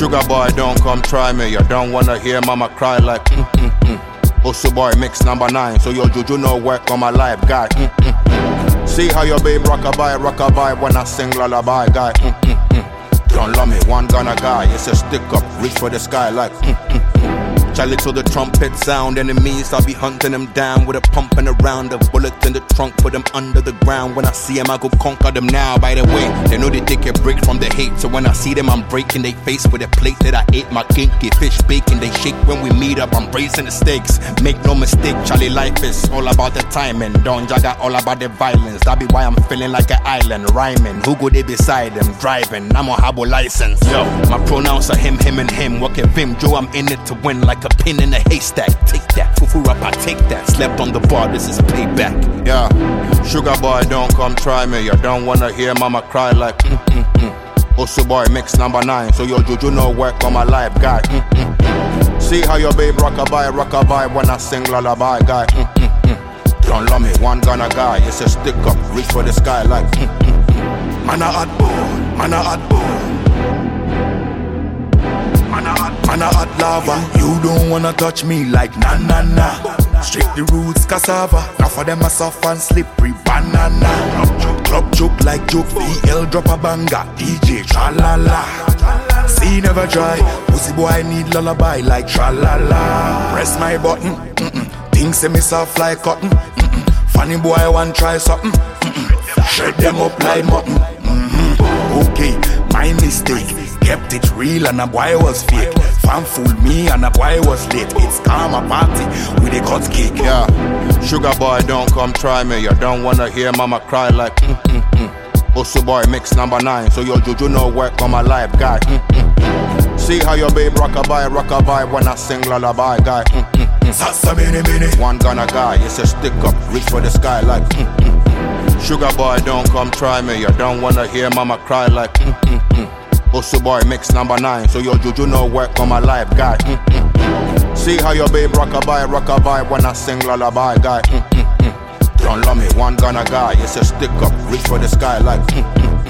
Sugar boy, don't come try me. You don't wanna hear mama cry like Osu boy mix number 9, so your juju no work on my life, guy. See how your babe rockabye when I sing lullaby, guy. Don't love me, one gonna guy. It's a stick up, reach for the sky like Charlie to the trumpet sound, enemies, I'll be hunting them down with a pump and a round, a bullet in the trunk, put them under the ground. When I see them, I go conquer them now. By the way, they know they take a break from the hate, so when I see them, I'm breaking their face with a plate that I ate. My kinky fish bacon, they shake when we meet up, I'm bracing the stakes. Make no mistake, Charlie, life is all about the timing. Don Jaga, all about the violence. That be why I'm feeling like an island, rhyming. Who go they beside them, driving? I'm on Habo license. Yo, my pronouns are him, him, and him. Work at Vim, Joe, I'm in it to win like a pin in a haystack. Take that, fufu up, I take that. Slept on the bar, this is payback. Yeah, sugar boy, don't come try me. You don't wanna hear mama cry like Osu boy mix number 9, so your juju no work on my life, guy. See how your babe rockabye when I sing lullaby, guy. Don't love me, one gonna guy. It's a stick up, reach for the sky like man a hot bone, man a hot bone. Man a hot lava, you don't wanna touch me like na na na. Straight the roots cassava, now for them a soft and slippery banana. Club joke like joke, VL drop a banger, DJ tra-la-la. See never dry, pussy boy need lullaby like tra-la-la. Press my button, things say me soft like cotton. Funny boy want try something, shred them up like mutton. Okay, my mistake. Kept it real and a boy was fake. Fan fooled me and a boy was late. It's karma party with a cut cake. Yeah, sugar boy, don't come try me. You don't wanna hear mama cry like Osu boy mix number 9, so your juju no work on my life, guy. See how your babe rockabye when I sing lullaby, guy. Sasa mini mini, one gonna guy. It's a stick up, reach for the sky like sugar boy, don't come try me. You don't wanna hear mama cry like Osu boy mix number 9, so your juju no work on my life, guy. See how your babe rockabye when I sing lullaby, guy. Don't love me, one gonna guy. It's a stick up, reach for the sky like